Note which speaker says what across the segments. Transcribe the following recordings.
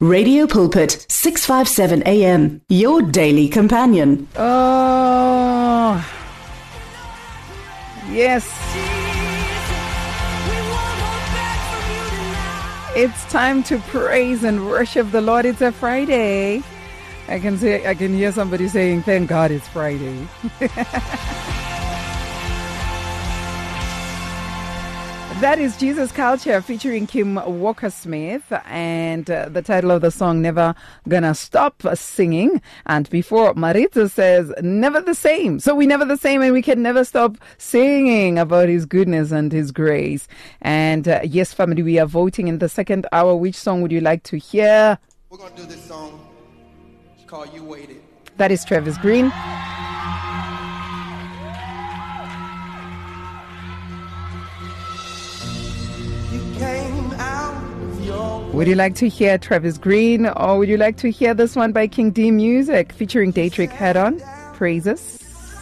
Speaker 1: Radio Pulpit, 657 AM, your daily companion.
Speaker 2: Oh, yes. It's time to praise and worship the Lord. It's a Friday. I can hear somebody saying, "Thank God it's Friday." That is Jesus Culture featuring Kim Walker-Smith, and the title of the song, Never Gonna Stop Singing. And before, Maritza says, never the same. So we're never the same, and we can never stop singing about His goodness and His grace. And yes, family, we are voting in the second hour. Which song would you like to hear?
Speaker 3: We're going to do this song. It's called You Waited.
Speaker 2: That is Travis Green. Would you like to hear Travis Green, or would you like to hear this one by King D Music featuring Dietrich Haddon? Praises.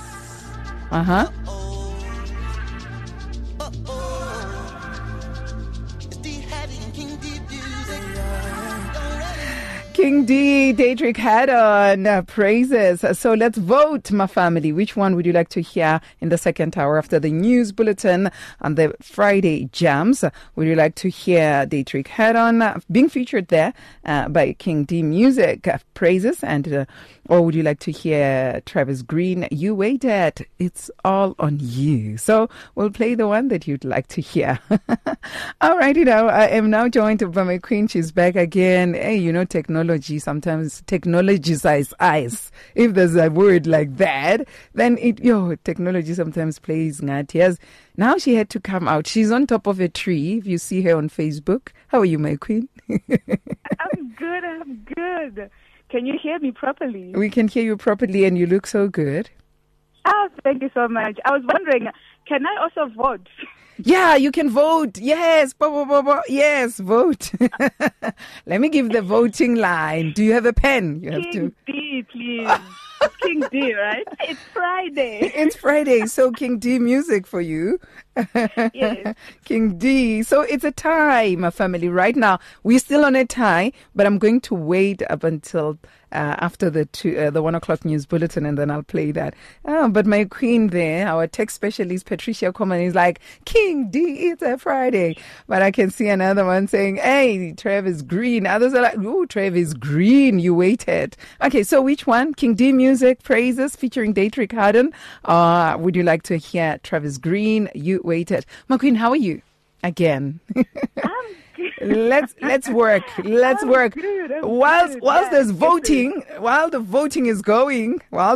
Speaker 2: King D, Dietrich Haddon, praises. So let's vote, my family. Which one would you like to hear in the second hour after the news bulletin on the Friday jams? Would you like to hear Dietrich Haddon being featured there by King D Music, praises, and or would you like to hear Travis Green, You Waited? It's all on you. So we'll play the one that you'd like to hear. All righty now. I am now joined by my queen. She's back again. Hey, you know, technology sometimes technologizes eyes. If there's a word like that, then technology sometimes plays ngati. Now she had to come out. She's on top of a tree. If you see her on Facebook. How are you, my queen?
Speaker 4: I'm good. Can you hear me properly?
Speaker 2: We can hear you properly, and you look so good.
Speaker 4: Oh, thank you so much. I was wondering, can I also vote?
Speaker 2: Yeah, you can vote. Yes. Yes, vote. Let me give the voting line. Do you have a pen? You have
Speaker 4: King D, please. King D, right? It's Friday.
Speaker 2: It's Friday, so King D Music for you.
Speaker 4: Yes.
Speaker 2: King D. So it's a tie, my family. Right now, we're still on a tie, but I'm going to wait up until after the 1 o'clock news bulletin, and then I'll play that. But my queen there, our tech specialist, Patricia Coleman, is like, King D, it's a Friday. But I can see another one saying, hey, Travis Green. Others are like, oh, Travis Green, you waited. Okay, so which one? King D Music, praises, featuring Dietrich Haddon. Would you like to hear Travis Green, You Waited? My queen, how are you? Again.
Speaker 4: I'm good.
Speaker 2: Let's work. Let's work.
Speaker 4: Good.
Speaker 2: Whilst there's voting, while the voting is going,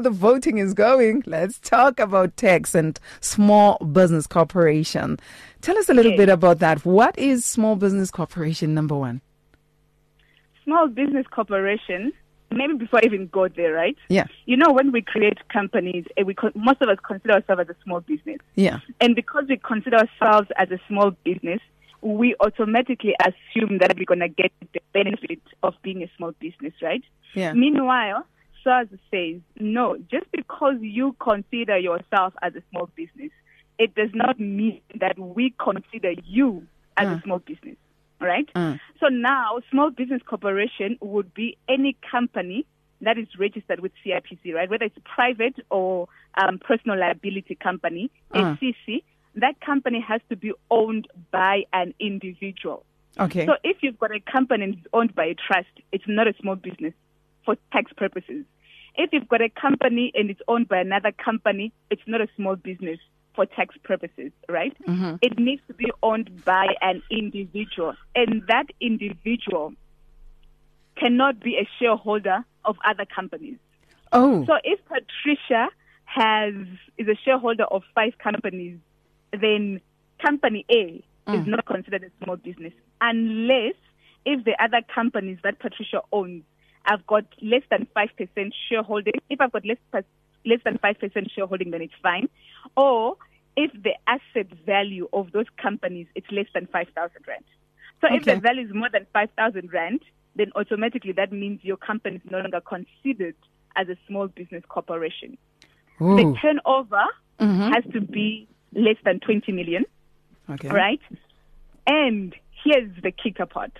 Speaker 2: let's talk about tax and small business corporation. Tell us a little bit about that. What is small business corporation, number one?
Speaker 4: Small business corporation, maybe before I even go there, right?
Speaker 2: Yeah.
Speaker 4: You know, when we create companies, most of us consider ourselves as a small business.
Speaker 2: Yeah.
Speaker 4: And because we consider ourselves as a small business, we automatically assume that we're going to get the benefit of being a small business, right?
Speaker 2: Yeah.
Speaker 4: Meanwhile, SARS says, no, just because you consider yourself as a small business, it does not mean that we consider you as a small business, right? So now, small business corporation would be any company that is registered with CIPC, right? Whether it's private or personal liability company, SCC, that company has to be owned by an individual.
Speaker 2: Okay.
Speaker 4: So if you've got a company and it's owned by a trust, it's not a small business for tax purposes. If you've got a company and it's owned by another company, it's not a small business for tax purposes, right? Mm-hmm. It needs to be owned by an individual, and that individual cannot be a shareholder of other companies.
Speaker 2: Oh.
Speaker 4: So if Patricia is a shareholder of 5 companies, then company A is not considered a small business unless if the other companies that Patricia owns have got less than 5% shareholding. If I've got less than 5% shareholding, then it's fine. Or if the asset value of those companies is less than 5,000 rand. So if the value is more than 5,000 rand, then automatically that means your company is no longer considered as a small business corporation.
Speaker 2: Ooh.
Speaker 4: The turnover has to be less than 20 million, right? And here's the kicker part.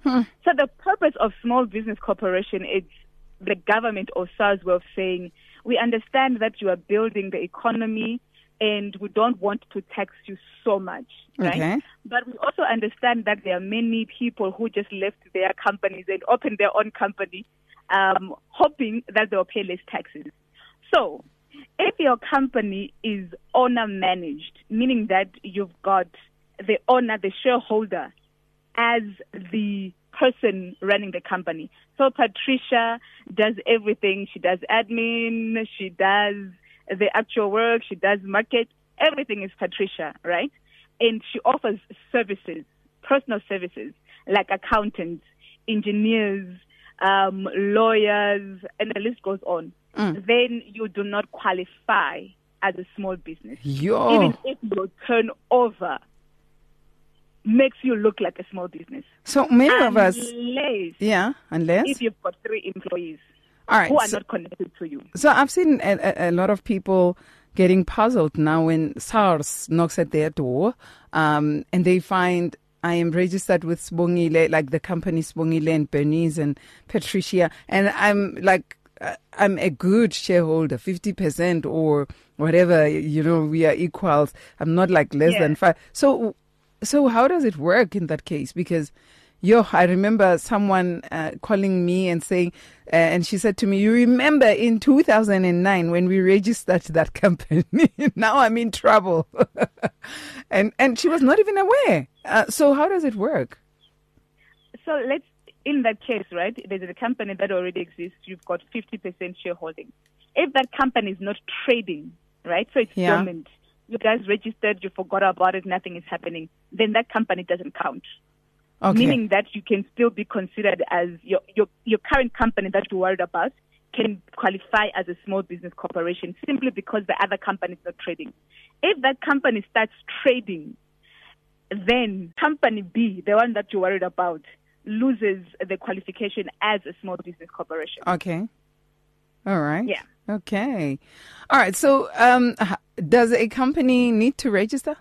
Speaker 4: So the purpose of small business corporation is the government or SARS way of saying, we understand that you are building the economy and we don't want to tax you so much, right?
Speaker 2: Okay.
Speaker 4: But we also understand that there are many people who just left their companies and opened their own company, hoping that they'll pay less taxes. So if your company is owner managed, meaning that you've got the owner, the shareholder, as the person running the company. So Patricia does everything. She does admin, she does the actual work, she does market. Everything is Patricia, right? And she offers services, personal services, like accountants, engineers, lawyers, and the list goes on. Then you do not qualify as a small business. Even if your turnover makes you look like a small business.
Speaker 2: So many of us...
Speaker 4: Unless if you've got 3 employees who are not connected to you.
Speaker 2: So I've seen a lot of people getting puzzled now when SARS knocks at their door and they find I am registered with Sibongile, like the company Sibongile and Bernice and Patricia, and I'm like, I'm a good shareholder, 50% or whatever, we are equals. I'm not like less than 5. So how does it work in that case? Because, I remember someone calling me and saying, and she said to me, you remember in 2009 when we registered that company? Now I'm in trouble. and she was not even aware. So how does it work?
Speaker 4: So in that case, right, there's a company that already exists. You've got 50% shareholding. If that company is not trading, right, so it's dormant, you guys registered, you forgot about it, nothing is happening, then that company doesn't count.
Speaker 2: Okay.
Speaker 4: Meaning that you can still be considered as your current company that you're worried about can qualify as a small business corporation simply because the other company is not trading. If that company starts trading, then company B, the one that you're worried about, loses the qualification as a small business corporation.
Speaker 2: Okay. All right.
Speaker 4: Yeah.
Speaker 2: Okay. All right. So does a company need to register?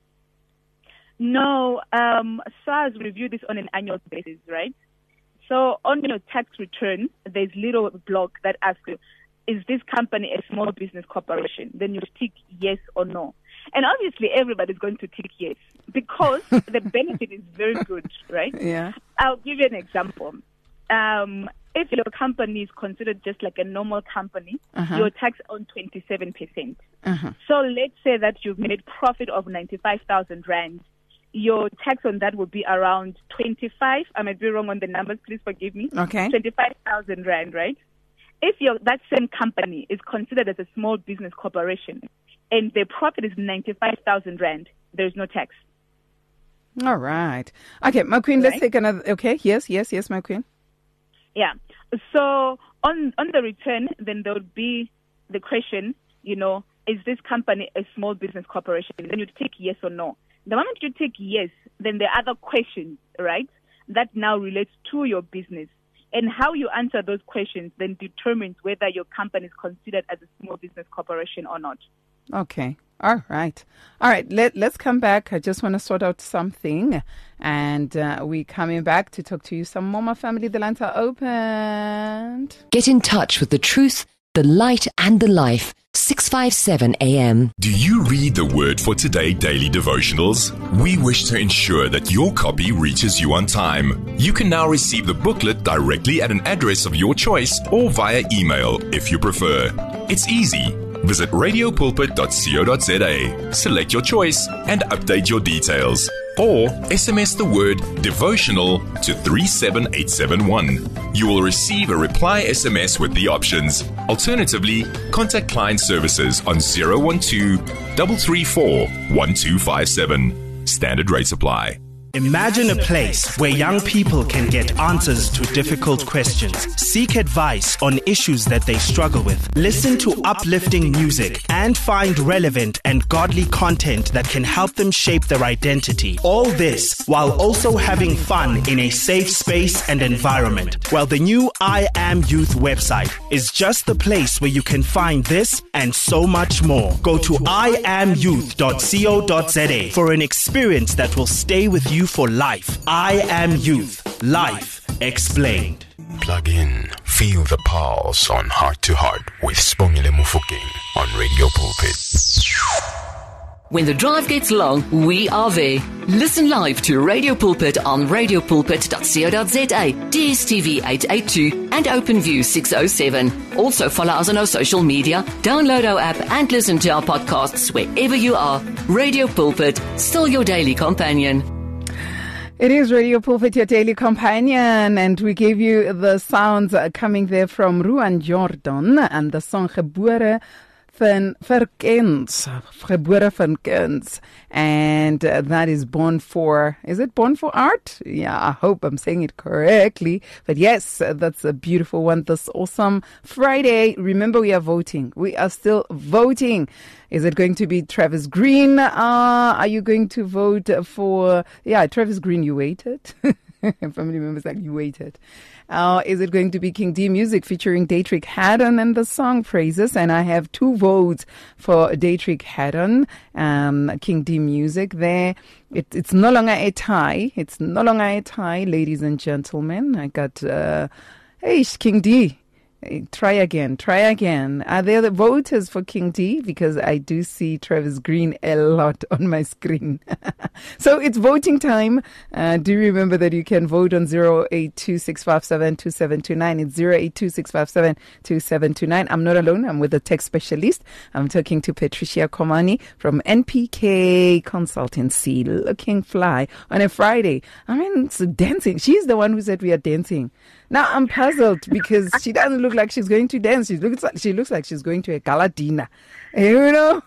Speaker 4: No. SARS review this on an annual basis, right? So on your tax return, there's little block that asks you, is this company a small business corporation? Then you tick yes or no. And obviously everybody's going to tick yes because the benefit is very good, right?
Speaker 2: Yeah.
Speaker 4: I'll give you an example. If your company is considered just like a normal company, you're taxed on 27%. So let's say that you've made profit of 95,000 Rand. Your tax on that would be around 25. I might be wrong on the numbers. Please forgive me.
Speaker 2: Okay.
Speaker 4: 25,000 Rand, right? If that same company is considered as a small business corporation and the profit is 95,000 Rand, there's no tax.
Speaker 2: All right. Okay, my queen, let's take another. Okay, yes, my queen.
Speaker 4: Yeah. So on the return, then there would be the question, is this company a small business corporation? Then you take yes or no. The moment you take yes, then there are other questions, right, that now relates to your business. And how you answer those questions then determines whether your company is considered as a small business corporation or not.
Speaker 2: Okay. All right. Let's come back. I just want to sort out something. And we're coming back to talk to you some more. My family, the lines are opened.
Speaker 5: Get in touch with the truth, the light and the life. 657 AM.
Speaker 6: Do you read the Word for Today daily devotionals? We wish to ensure that your copy reaches you on time. You can now receive the booklet directly at an address of your choice or via email if you prefer. It's easy. Visit radiopulpit.co.za, select your choice and update your details. Or SMS the word devotional to 37871. You will receive a reply SMS with the options. Alternatively, contact client services on 012-334-1257. Standard rates apply.
Speaker 7: Imagine a place where young people can get answers to difficult questions, seek advice on issues that they struggle with, listen to uplifting music, and find relevant and godly content that can help them shape their identity. All this while also having fun in a safe space and environment. Well, the new I Am Youth website is just the place where you can find this and so much more. Go to iamyouth.co.za for an experience that will stay with you for life. I Am Youth. Life explained.
Speaker 6: Plug in, feel the pulse on Heart to Heart with Sibongile Mofokeng on Radio Pulpit.
Speaker 5: When the drive gets long, we are there. Listen live to Radio Pulpit on radiopulpit.co.za, DSTV 882 and OpenView 607. Also follow us on our social media, download our app and listen to our podcasts wherever you are. Radio Pulpit, still your daily companion.
Speaker 2: It is Radio Pulpit, your daily companion, and we gave you the sounds coming there from Ruan Jordan and the song Gebore van Verkens, and that is Born for, is it Born for Art? Yeah, I hope I'm saying it correctly, but yes, that's a beautiful one. This awesome Friday. Remember, we are voting. We are still voting. Is it going to be Travis Green? Are you going to vote for, Travis Green, you waited? Family members like, you waited. Is it going to be King D Music featuring Dietrich Haddon and the song Praises? And I have 2 votes for Dietrich Haddon, King D Music there. It's no longer a tie. It's no longer a tie, ladies and gentlemen. I got, King D. Try again. Are there the voters for King D? Because I do see Travis Green a lot on my screen. So it's voting time. Do remember that you can vote on 082-657-2729. It's 082-657-2729. I'm not alone. I'm with a tech specialist. I'm talking to Patricia Komani from NPK Consultancy. Looking fly on a Friday. I mean, it's dancing. She's the one who said we are dancing. Now I'm puzzled because she doesn't look like she's going to dance. She looks like she's going to a gala dinner. You know?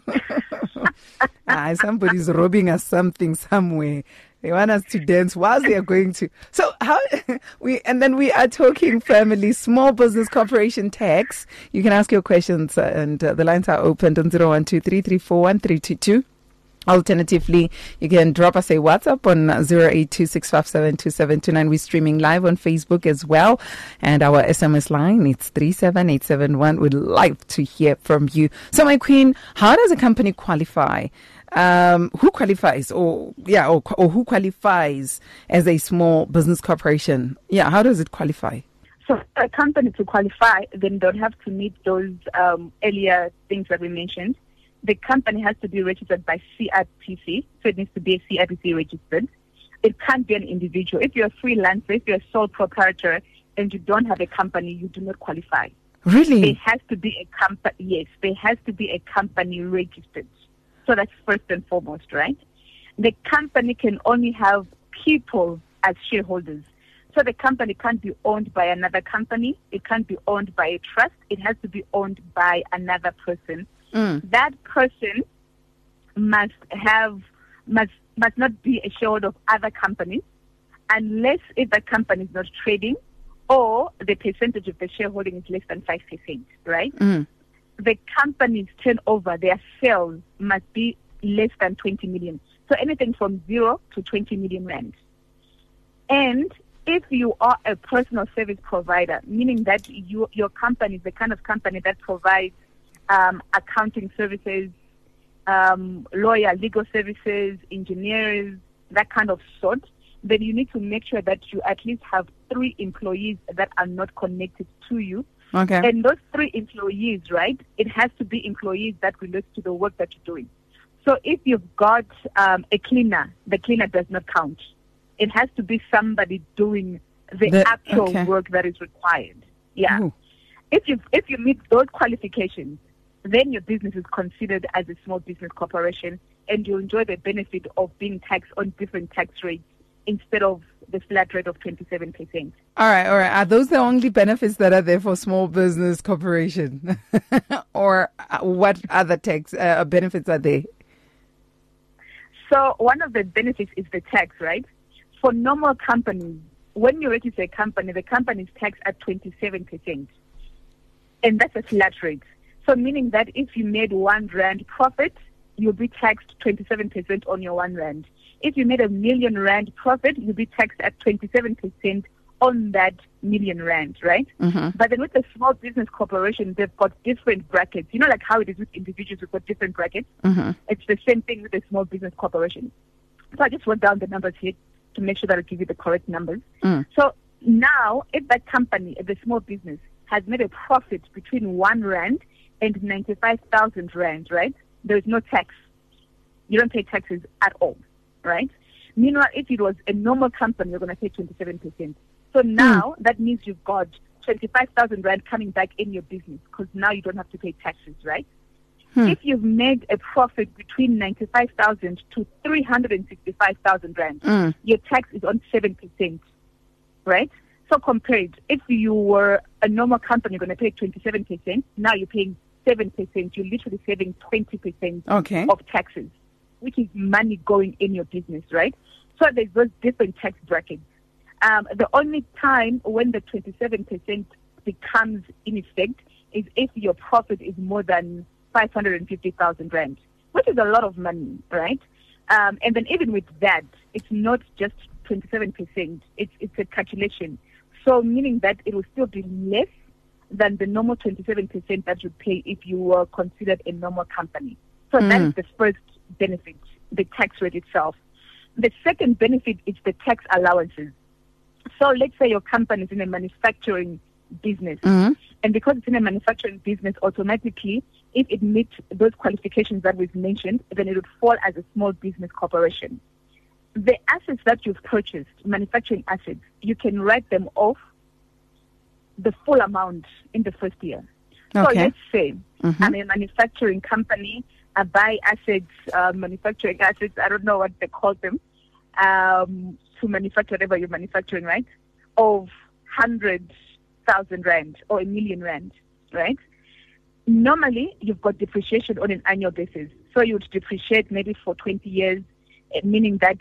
Speaker 2: Somebody's robbing us something somewhere. They want us to dance whilst they are going to. So we are talking family, small business corporation tax. You can ask your questions and the lines are opened on 012-334-1322. Alternatively, you can drop us a WhatsApp on 082-657-2729. We're streaming live on Facebook as well. And our SMS line, it's 37871. We'd like to hear from you. So, my queen, how does a company qualify? Who qualifies or who qualifies as a small business corporation? Yeah, how does it qualify?
Speaker 4: So a company to qualify, then don't have to meet those earlier things that we mentioned. The company has to be registered by CIPC, so it needs to be a CIPC registered. It can't be an individual. If you're a freelancer, if you're a sole proprietor, and you don't have a company, you do not qualify.
Speaker 2: Really?
Speaker 4: There has to be a company. Yes, there has to be a company registered. So that's first and foremost, right? The company can only have people as shareholders. So the company can't be owned by another company. It can't be owned by a trust. It has to be owned by another person. That person must not be a shareholder of other companies unless if the company is not trading or the percentage of the shareholding is less than 5%, right? The company's turnover, their sales must be less than 20 million. So anything from 0 to 20 million rand. And if you are a personal service provider, meaning that your company is the kind of company that provides accounting services, legal services, engineers, that kind of sort, then you need to make sure that you at least have 3 employees that are not connected to you.
Speaker 2: Okay.
Speaker 4: And those 3 employees, right, it has to be employees that relate to the work that you're doing. So if you've got a cleaner, the cleaner does not count. It has to be somebody doing the actual work that is required. Yeah.
Speaker 2: Ooh.
Speaker 4: If you meet those qualifications, then your business is considered as a small business corporation, and you enjoy the benefit of being taxed on different tax rates instead of the flat rate of 27%.
Speaker 2: All right. Are those the only benefits that are there for small business corporation? Or what other tax benefits are there?
Speaker 4: So one of the benefits is the tax, right? For normal companies, when you register a company, the company is taxed at 27%. And that's a flat rate. So meaning that if you made 1 rand profit, you'll be taxed 27% on your 1 rand. If you made a 1 million rand profit, you'll be taxed at 27% on that 1 million rand, right? But then with the small business corporation, they've got different brackets. You know, like how it is with individuals, we've got different brackets. It's the same thing with the small business corporation. So I just wrote down the numbers here. to make sure that I give you the correct numbers. So now, if that company, the small business, has made a profit between 1 rand and 95,000 rand, right? There is no tax. You don't pay taxes at all, right? Meanwhile, if it was a normal company, you're going to pay 27%. So now that means you've got 25,000 rand coming back in your business because now you don't have to pay taxes, right? If you've made a profit between 95,000 to 365,000 rand, your tax is on 7%, right? So compared, if you were a normal company, you're going to pay 27%. Now you're paying 7%. You're literally saving 20% of taxes, which is money going in your business, right? So there's those different tax brackets. The only time when the 27% becomes in effect is if your profit is more than 550,000 rand, which is a lot of money, right? And then even with that, it's not just 27%. It's a calculation. So meaning that it will still be less than the normal 27% that you pay if you were considered a normal company. So that is the first benefit, the tax rate itself. The second benefit is the tax allowances. So let's say your company is in a manufacturing business. And because it's in a manufacturing business, automatically, if it meets those qualifications that we've mentioned, then it would fall as a small business corporation. The assets that you've purchased, manufacturing assets, you can write them off the full amount in the first year. So let's say I'm a manufacturing company, I buy assets, manufacturing assets, I don't know what they call them, to manufacture whatever you're manufacturing, right, of 100,000 rand or 1 million rand, right? Normally, you've got depreciation on an annual basis. So you would depreciate maybe for 20 years, meaning that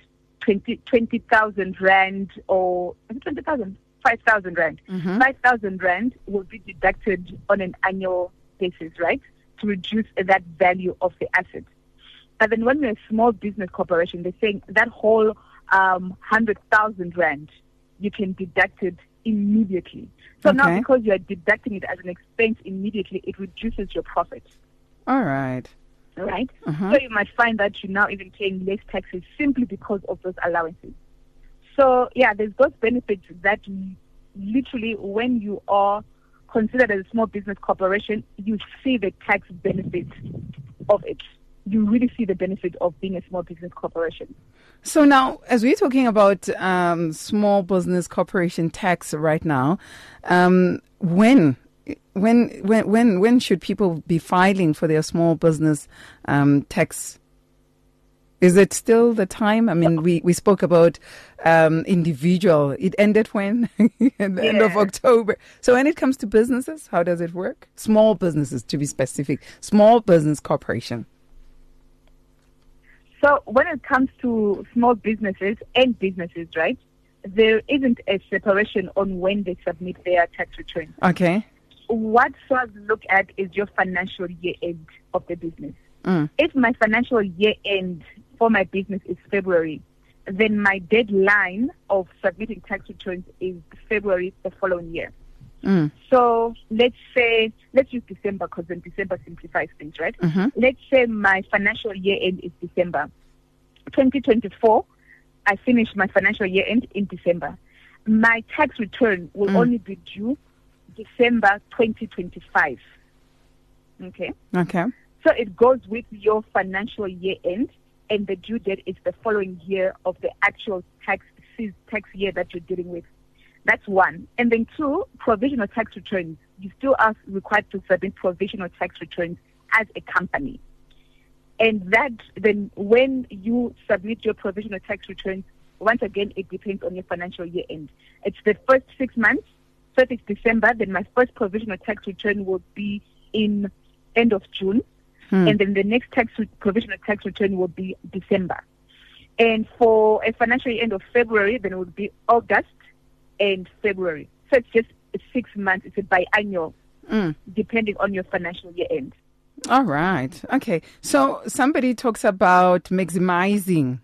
Speaker 4: 20,000 rand or 20,000, 5,000 rand. 5,000 rand will be deducted on an annual basis, right, to reduce that value of the asset. But then when you're a small business corporation, they're saying that whole 100,000 rand, you can deduct it immediately. So now because you are deducting it as an expense immediately, it reduces your profit.
Speaker 2: All right.
Speaker 4: Right? So you might find that you're now even paying less taxes simply because of those allowances. So, yeah, there's those benefits that literally when you are considered as a small business corporation, you see the tax benefit of it. You really see the benefit of being a small business corporation.
Speaker 2: So now, as we're talking about small business corporation tax right now, when should people be filing for their small business tax? Is it still the time? I mean, we spoke about individual. It ended when? At the end of October. So when it comes to businesses, how does it work? Small businesses, to be specific. Small business corporation.
Speaker 4: So when it comes to small businesses and businesses, right, there isn't a separation on when they submit their tax return.
Speaker 2: Okay.
Speaker 4: What SARS look at is your financial year end of the business. If my financial year end for my business is February, then my deadline of submitting tax returns is February the following year. So let's use December because then December simplifies things, right? Let's say my financial year end is December 2024. I finish my financial year end in December. My tax return will only be due December 2025. Okay. So it goes with your financial year end, and the due date is the following year of the actual tax year that you're dealing with. That's one. And then two, provisional tax returns. You still are required to submit provisional tax returns as a company. And that then when you submit your provisional tax returns, once again, it depends on your financial year end. It's the first 6 months. So if it's December, then my first provisional tax return will be in end of June. And then the next provisional tax return will be December. And for a financial year end of February, then it would be August and February. So it's just 6 months. It's a biannual, depending on your financial year end.
Speaker 2: All right. Okay. So somebody talks about maximizing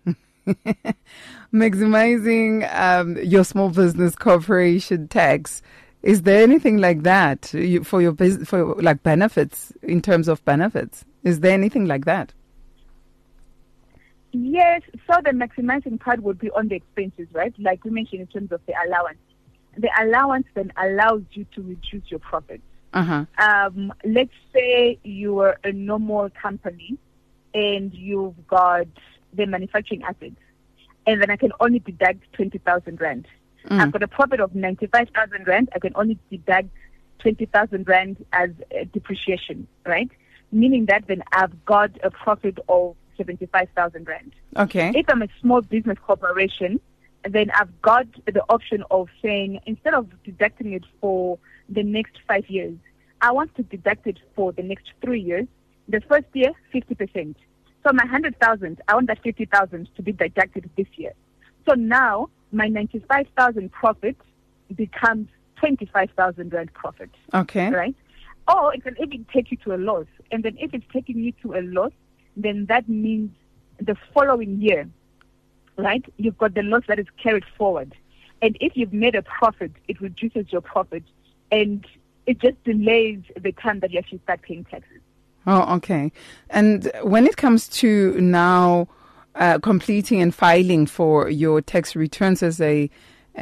Speaker 2: your small business corporation tax. Is there anything like that for your business, for like benefits, in terms of benefits? Is there anything like that?
Speaker 4: Yes, so the maximizing part would be on the expenses, right? Like we mentioned in terms of the allowance. The allowance then allows you to reduce your profits. Let's say you are a normal company and you've got the manufacturing assets, and then I can only deduct 20,000 rand. I've got a profit of 95,000 rand. I can only deduct 20,000 rand as depreciation, right? Meaning that then I've got a profit of 75,000 rand.
Speaker 2: Okay.
Speaker 4: If I'm a small business corporation, then I've got the option of saying, instead of deducting it for the next 5 years, I want to deduct it for the next 3 years. The first year, 50%. So my 100,000, I want that 50,000 to be deducted this year. So now my 95,000 profit becomes 25,000 rand profit.
Speaker 2: Okay.
Speaker 4: Right? Or it can even take you to a loss. And then if it's taking you to a loss, then that means the following year, right, you've got the loss that is carried forward. And if you've made a profit, it reduces your profit. And it just delays the time that you actually start paying taxes.
Speaker 2: Oh, okay. And when it comes to now completing and filing for your tax returns as an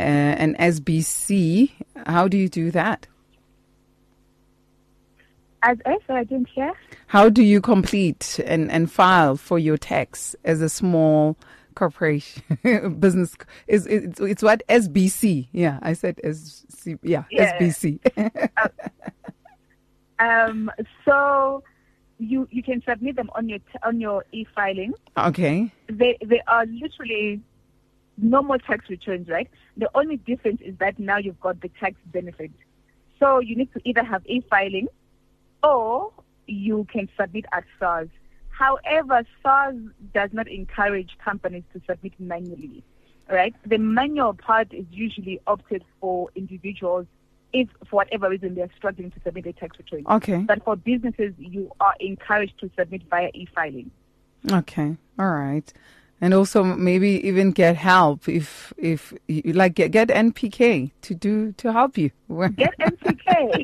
Speaker 2: SBC, how do you do that?
Speaker 4: As I didn't hear.
Speaker 2: How do you complete and file for your tax as a small corporation business? It's what? SBC. Yeah, I said SC. Yeah. SBC.
Speaker 4: So you can submit them on your e-filing.
Speaker 2: Okay.
Speaker 4: They are literally normal tax returns, right? The only difference is that now you've got the tax benefit. So you need to either have e-filing or you can submit at SARS. However, SARS does not encourage companies to submit manually, right? The manual part is usually opted for individuals if, for whatever reason, they're struggling to submit a tax return.
Speaker 2: Okay.
Speaker 4: But for businesses, you are encouraged to submit via e-filing.
Speaker 2: Okay. All right. And also maybe even get help if you like get NPK to help you.
Speaker 4: Get NPK.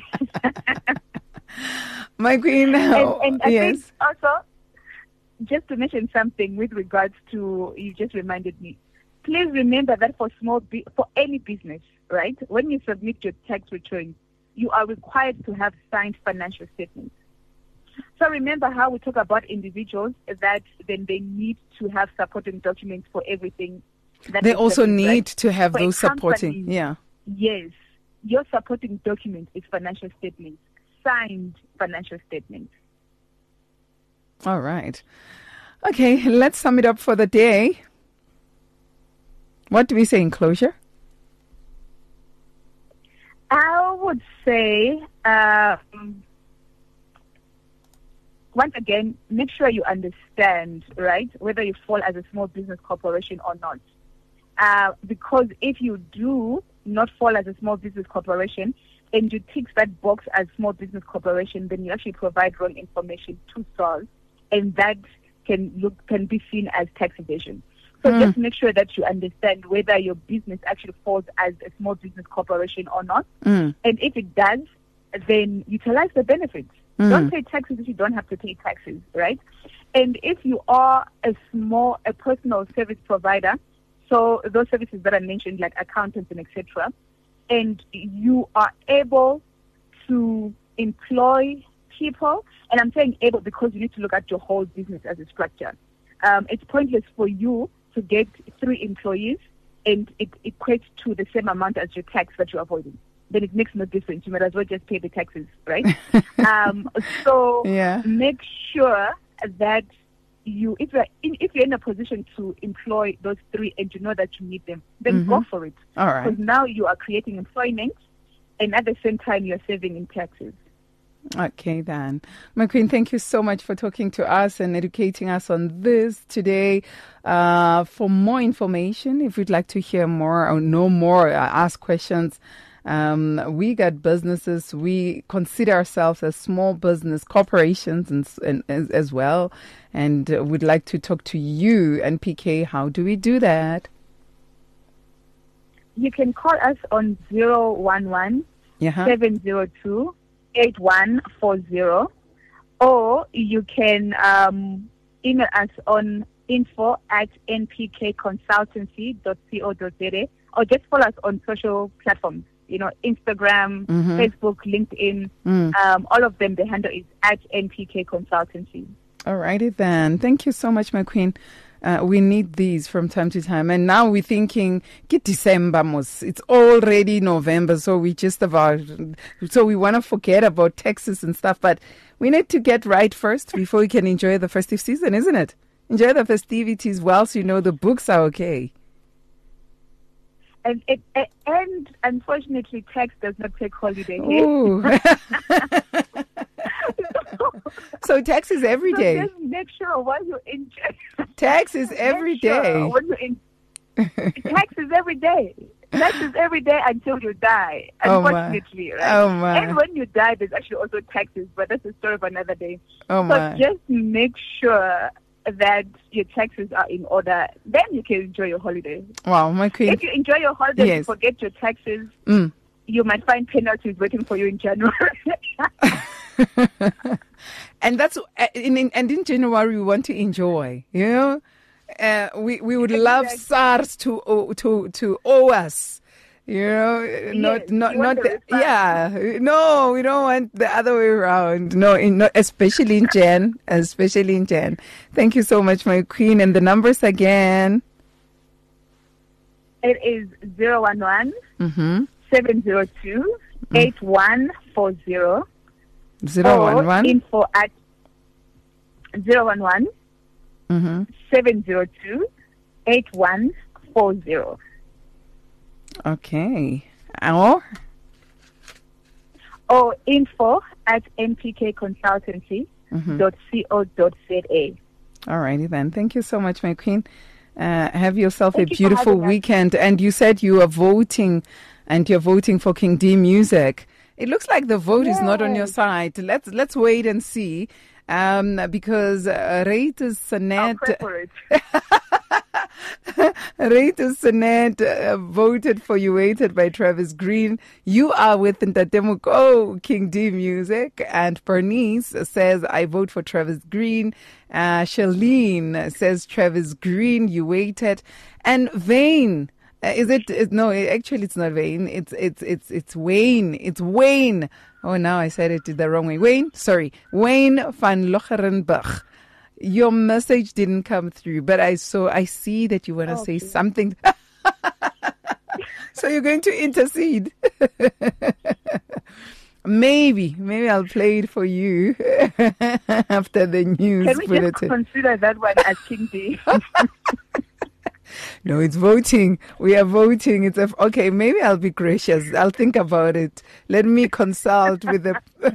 Speaker 2: My queen.
Speaker 4: And I
Speaker 2: yes.
Speaker 4: think also, just to mention something with regards to, you just reminded me, please remember that for any business, right, when you submit your tax return, you are required to have signed financial statements. So remember how we talk about individuals, that then they need to have supporting documents for everything.
Speaker 2: They also need
Speaker 4: right?
Speaker 2: to have
Speaker 4: for
Speaker 2: those supporting, yeah.
Speaker 4: Yes. Your supporting document is financial statements, signed financial statements.
Speaker 2: All right. Okay, let's sum it up for the day. What do we say in closure?
Speaker 4: I would say, once again, make sure you understand, right, whether you fall as a small business corporation or not. Because if you do not fall as a small business corporation and you tick that box as small business corporation, then you actually provide wrong information to SARS, and that can be seen as tax evasion. So just make sure that you understand whether your business actually falls as a small business corporation or not. And if it does, then utilize the benefits. Don't pay taxes if you don't have to pay taxes, right? And if you are a personal service provider, so those services that I mentioned, like accountants and etc., and you are able to employ people, and I'm saying able because you need to look at your whole business as a structure. It's pointless for you to get 3 employees and it equates to the same amount as your tax that you're avoiding. Then it makes no difference. You might as well just pay the taxes, right? So make sure that if you're in a position to employ those 3 and you know that you need them, then go for it.
Speaker 2: All right.
Speaker 4: Because now you are creating employment, and at the same time you're saving in taxes.
Speaker 2: Okay, then. My queen, thank you so much for talking to us and educating us on this today. For more information, if you'd like to hear more or know more, ask questions, we got businesses. We consider ourselves as small business corporations and as well. And we'd like to talk to you, NPK. How do we do that?
Speaker 4: You can call us on 011 702 8140, or you can email us on info@npkconsultancy.co.za, or just follow us on social platforms. Instagram, Facebook, LinkedIn, all of them, the handle is @NPK Consultancy.
Speaker 2: All righty then. Thank you so much, my queen. We need these from time to time. And now we're thinking, December, it's already November, so we want to forget about taxes and stuff, but we need to get right first before we can enjoy the festive season, isn't it? Enjoy the festivities whilst you know the books are okay.
Speaker 4: And unfortunately, tax does not take holiday here.
Speaker 2: So tax is every day.
Speaker 4: So just make sure while you enjoy.
Speaker 2: Tax is every day.
Speaker 4: Tax is every day. Tax is every day until you die. Unfortunately, right?
Speaker 2: Oh my.
Speaker 4: And when you die, there's actually also taxes, but that's a story of another day.
Speaker 2: Oh my.
Speaker 4: So just make sure that your taxes are in order, then you can enjoy your holiday.
Speaker 2: Wow, my queen.
Speaker 4: If you enjoy your holiday,
Speaker 2: yes.
Speaker 4: You forget your taxes, you might find penalties waiting for you in January.
Speaker 2: And that's in January we want to enjoy. We would love SARS to owe us. No, we don't want the other way around. No, especially in Jan. Thank you so much, my queen. And the numbers again.
Speaker 4: It is 011 702 8140.
Speaker 2: 011
Speaker 4: info at 011 702 8140.
Speaker 2: Okay. Or
Speaker 4: info at npkconsultancy.co.za.
Speaker 2: All righty then. Thank you so much, my queen. Have yourself a beautiful weekend. And you said you are voting, and you're voting for King D Music. It looks like the vote is not on your side. Let's wait and see, because Raitus Sanet voted for You Waited by Travis Green. You are with Ntatemuko, King D Music. And Bernice says, I vote for Travis Green. Shalene says Travis Green, You Waited. And Vane, no, actually it's not Vane. It's Wayne. It's Wayne. Oh, now I said it the wrong way. Wayne van Locherenbach. Your message didn't come through, but I see that you want to say something. So you're going to intercede. Maybe I'll play it for you after the news
Speaker 4: bulletin. Can we just consider that one as King D?
Speaker 2: No, it's voting. We are voting. Okay. Maybe I'll be gracious. I'll think about it. Let me consult with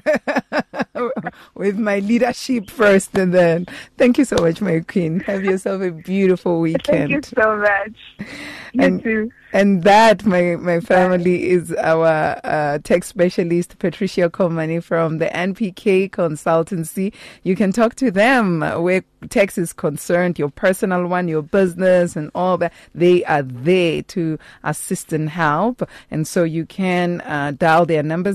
Speaker 2: with my leadership first, and then. Thank you so much, my queen. Have yourself a beautiful weekend.
Speaker 4: Thank you so much. You too.
Speaker 2: And that, my family, is our tech specialist, Patricia Komani from the NPK Consultancy. You can talk to them where tax is concerned, your personal one, your business, and all that. They are there to assist and help. And so you can dial their number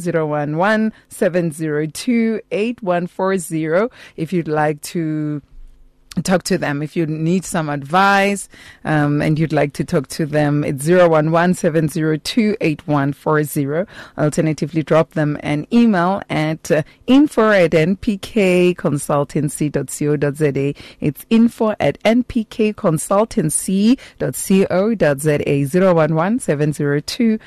Speaker 2: 011-702-8140 if you'd like to talk to them. If you need some advice and you'd like to talk to them, it's 011-702-8140. Alternatively, drop them an email at info@npkconsultancy.co.za. It's info@npkconsultancy.co.za.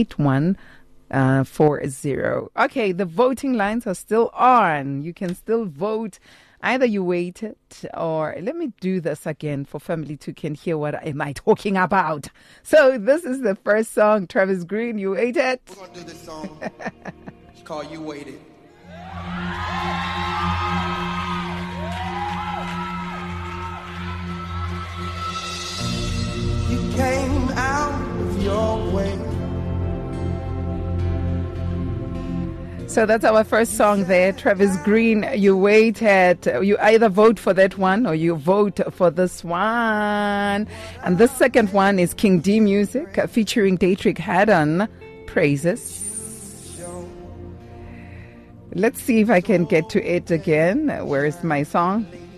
Speaker 2: 011-702-8140. Okay, the voting lines are still on. You can still vote. Either You Waited, or let me do this again for family to can hear what am I talking about. So this is the first song, Travis Green, You Waited.
Speaker 3: We're going to do this song. It's called You Waited. You came out of your way.
Speaker 2: So that's our first song there, Travis Green, You Waited. You either vote for that one or you vote for this one. And the second one is King D Music featuring Dietrich Haddon, Praises. Let's see if I can get to it again. Where is my song?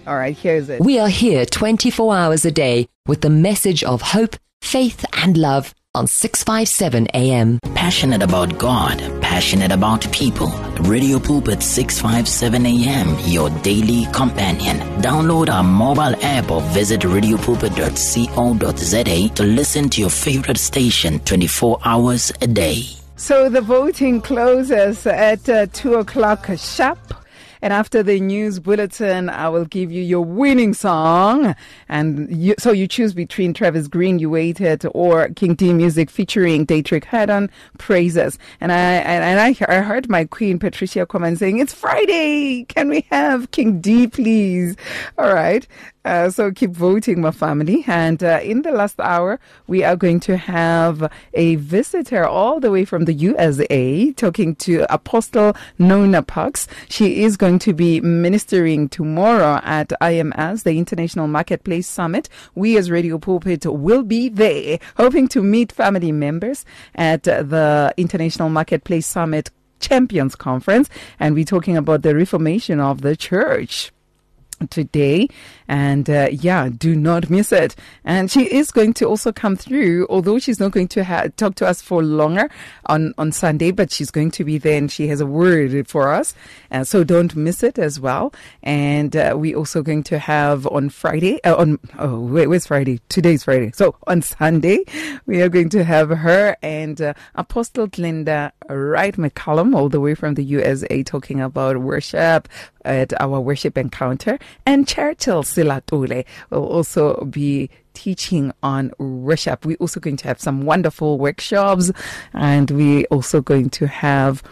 Speaker 2: All right, here's it.
Speaker 5: We are here 24 hours a day with the message of hope, faith, and love on 657 AM.
Speaker 8: Passionate about God, passionate about people. Radio Pulpit 657 AM, your daily companion. Download our mobile app or visit radiopulpit.co.za to listen to your favorite station 24 hours a day.
Speaker 2: So the voting closes at 2 o'clock sharp. And after the news bulletin, I will give you your winning song. And so you choose between Travis Green, You Waited, or King D Music featuring Dietrich Haddon, Praises. And I heard my queen, Patricia, comment saying, it's Friday. Can we have King D, please? All right. So keep voting, my family. And in the last hour, we are going to have a visitor all the way from the USA talking to Apostle Nona Parks. She is going to be ministering tomorrow at IMS, the International Marketplace Summit. We as Radio Pulpit will be there, hoping to meet family members at the International Marketplace Summit Champions Conference. And we're talking about the reformation of the church today, and do not miss it. And she is going to also come through, although she's not going to talk to us for longer on Sunday, but she's going to be there and she has a word for us, so don't miss it as well. And we're also going to have on Friday, where's Friday? Today's Friday. So on Sunday, we are going to have her and Apostle Glenda Wright McCallum, all the way from the USA, talking about worship at our worship encounter. And Churchill Silatule will also be teaching on worship. We're also going to have some wonderful workshops, and we're also going to have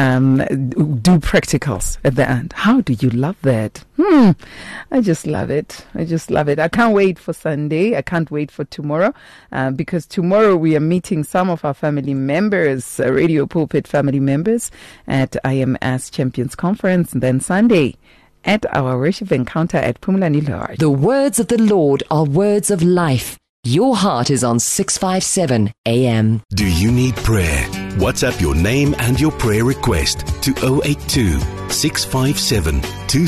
Speaker 2: do practicals at the end. How do you love that? I just love it. I can't wait for Sunday. I can't wait for tomorrow, because tomorrow we are meeting some of our family members, Radio Pulpit family members, at IMS Champions Conference, and then Sunday at our worship encounter at Pumulani Lodge.
Speaker 5: The words of the Lord are words of life. Your heart is on 657 AM.
Speaker 9: Do you need prayer? WhatsApp your name and your prayer request to 082 657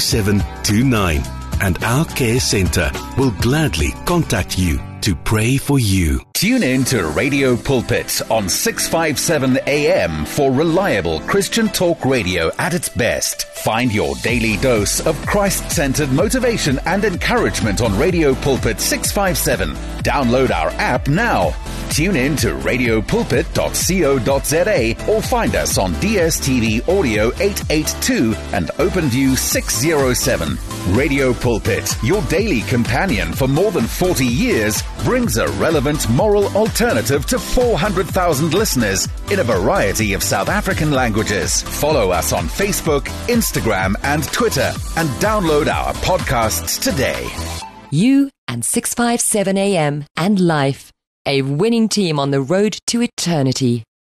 Speaker 9: 2729, and our care center will gladly contact you to pray for you.
Speaker 10: Tune in to Radio Pulpit on 657 AM for reliable Christian talk radio at its best. Find your daily dose of Christ-centered motivation and encouragement on Radio Pulpit 657. Download our app now. Tune in to radiopulpit.co.za or find us on DSTV Audio 882 and OpenView 607. Radio Pulpit, your daily companion for more than 40 years, brings a relevant moral alternative to 400,000 listeners in a variety of South African languages. Follow us on Facebook, Instagram, and Twitter, and download our podcasts today.
Speaker 5: You and 657 AM and Life, a winning team on the road to eternity.